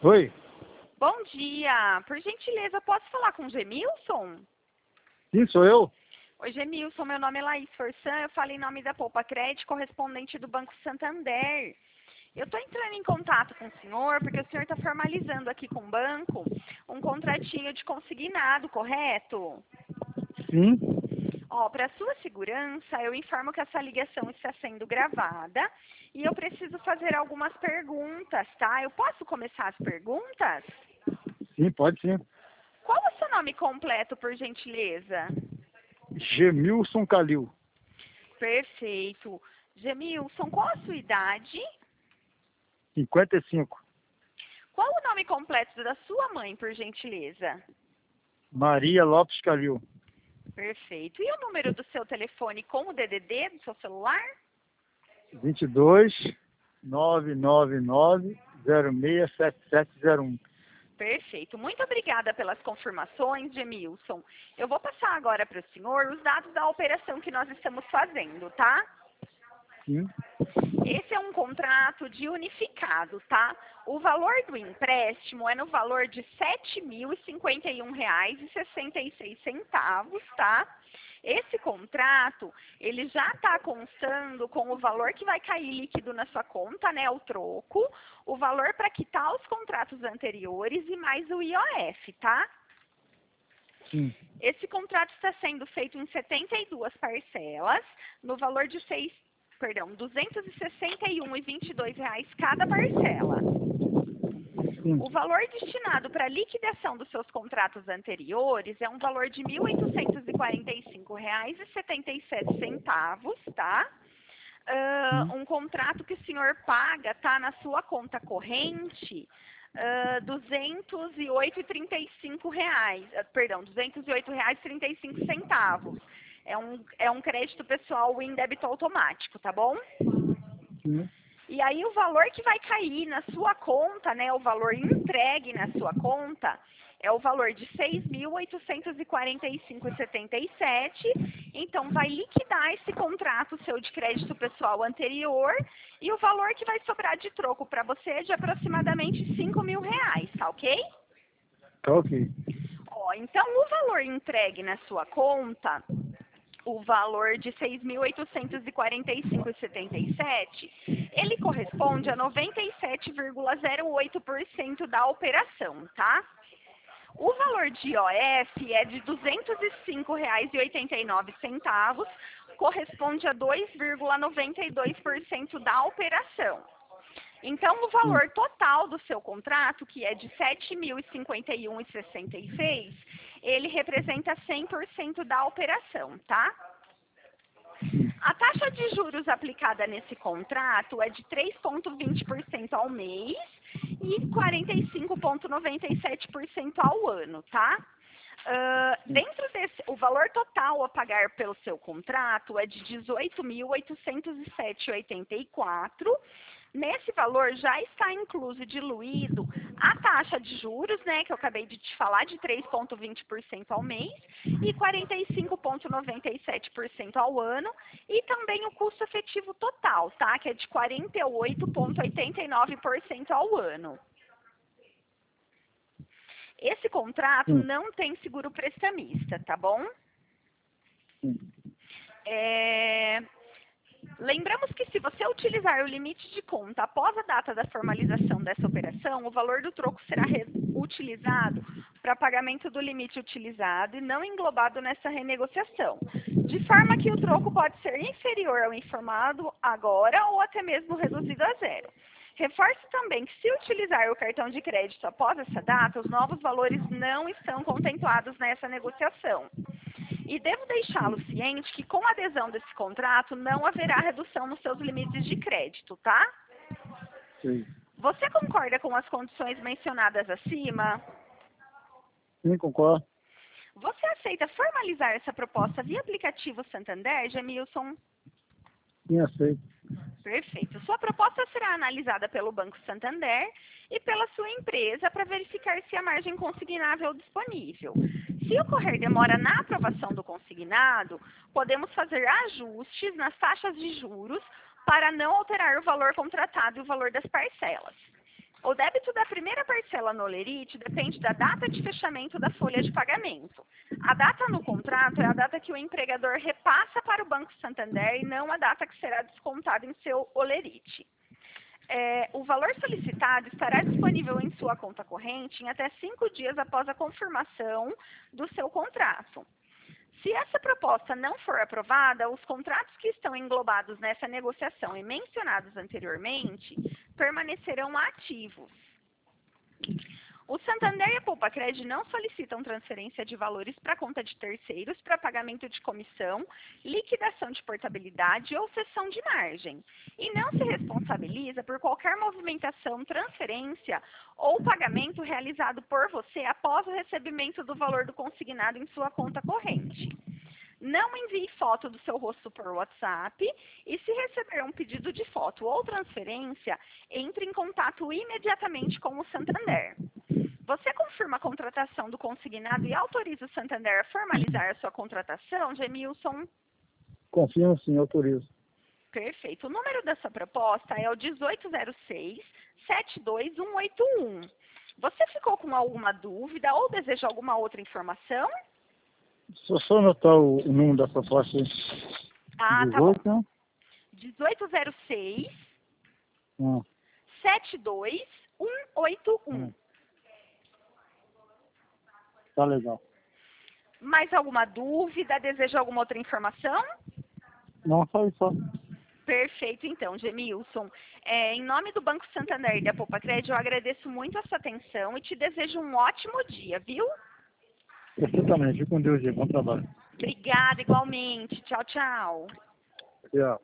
Oi, Bom dia. Por gentileza, posso falar com o Gemilson? sim, sou eu. Oi, Gemilson. Meu nome é Laís Forçan. Eu falo em nome da Poupa Crédito, correspondente do Banco Santander. Eu estou entrando em contato com o senhor porque o senhor está formalizando aqui com o banco um contratinho de consignado, correto? Sim, Para sua segurança, eu informo que essa ligação está sendo gravada e eu preciso fazer algumas perguntas, tá? Eu posso começar as perguntas? sim, pode sim. Qual é o seu nome completo, por gentileza? Gemilson Calil, Perfeito. Gemilson, qual a sua idade? 55. Qual o nome completo da sua mãe, por gentileza? Maria Lopes Calil, Perfeito. E o número do seu telefone com o DDD do seu celular? 22 999 067701. Perfeito. Muito obrigada pelas confirmações, Gemilson. Eu vou passar agora para o senhor os dados da operação que nós estamos fazendo, tá? Sim, Esse é um contrato de unificado, tá? O valor do empréstimo é no valor de R$ 7.051,66, tá? Esse contrato, ele já está constando com o valor que vai cair líquido na sua conta, né, o troco, o valor para quitar os contratos anteriores e mais o IOF, tá? sim. Esse contrato está sendo feito em 72 parcelas, no valor de R$ 261,22 cada parcela. Sim. O valor destinado para liquidação dos seus contratos anteriores é um valor de R$ 1.845,77, tá? Um contrato que o senhor paga, tá, na sua conta corrente, R$ 208,35, perdão, R$ 208,35. É um crédito pessoal em débito automático, tá bom? Sim. E aí o valor que vai cair na sua conta, né, o valor entregue na sua conta, é o valor de R$ 6.845,77. Então, vai liquidar esse contrato seu de crédito pessoal anterior e o valor que vai sobrar de troco para você é de aproximadamente R$ 5.000, tá ok? Tá ok. Então, o valor entregue na sua conta, o valor de R$ 6.845,77, ele corresponde a 97,08% da operação, tá? O valor de IOF é de R$ 205,89, corresponde a 2,92% da operação. Então, o valor total do seu contrato, que é de R$ 7.051,66, ele representa 100% da operação, tá? A taxa de juros aplicada nesse contrato é de 3,20% ao mês e 45,97% ao ano, tá? Dentro desse, o valor total a pagar pelo seu contrato é de R$ 18.807,84. Nesse valor já está incluso e diluído a taxa de juros, né, que eu acabei de te falar, de 3,20% ao mês e 45,97% ao ano, e também o custo efetivo total, tá, que é de 48,89% ao ano. Esse contrato Sim. não tem seguro prestamista, tá bom? Sim. Lembramos que se você utilizar o limite de conta após a data da formalização dessa operação, o valor do troco será utilizado para pagamento do limite utilizado e não englobado nessa renegociação, de forma que o troco pode ser inferior ao informado agora ou até mesmo reduzido a zero. Reforço também que se utilizar o cartão de crédito após essa data, os novos valores não estão contemplados nessa negociação. E devo deixá-lo ciente que com a adesão desse contrato não haverá redução nos seus limites de crédito, tá? Sim. Você concorda com as condições mencionadas acima? Sim, concordo. Você aceita formalizar essa proposta via aplicativo Santander, Gemilson? Sim, aceito. Perfeito. Sua proposta será analisada pelo Banco Santander e pela sua empresa para verificar se a margem consignável é disponível. Se ocorrer demora na aprovação do consignado, podemos fazer ajustes nas taxas de juros para não alterar o valor contratado e o valor das parcelas. O débito da primeira parcela no Olerite depende da data de fechamento da folha de pagamento. A data no contrato é a data que o empregador repassa para o Banco Santander e não a data que será descontada em seu Olerite. O valor solicitado estará disponível em sua conta corrente em até 5 dias após a confirmação do seu contrato. Se essa proposta não for aprovada, os contratos que estão englobados nessa negociação e mencionados anteriormente permanecerão ativos. O Santander e a Poupacred não solicitam transferência de valores para conta de terceiros para pagamento de comissão, liquidação de portabilidade ou cessão de margem. E não se responsabiliza por qualquer movimentação, transferência ou pagamento realizado por você após o recebimento do valor do consignado em sua conta corrente. Não envie foto do seu rosto por WhatsApp e, se receber um pedido de foto ou transferência, entre em contato imediatamente com o Santander. Você confirma a contratação do consignado e autoriza o Santander a formalizar a sua contratação, Gemilson? Confirmo sim, autorizo. Perfeito. O número da sua proposta é o 1806-72181. Você ficou com alguma dúvida ou deseja alguma outra informação? Só anotar o número da proposta aí. Ah, tá bom. 18, 1806 Ah, 72181. tá legal. Mais alguma dúvida? Deseja alguma outra informação? Não, só isso. Perfeito, então, Gemilson. Em nome do Banco Santander e da Poupacred, eu agradeço muito a sua atenção e te desejo um ótimo dia, viu? Perfeitamente. Fique com Deus, bom trabalho. Obrigada, igualmente. Tchau, tchau. Tchau.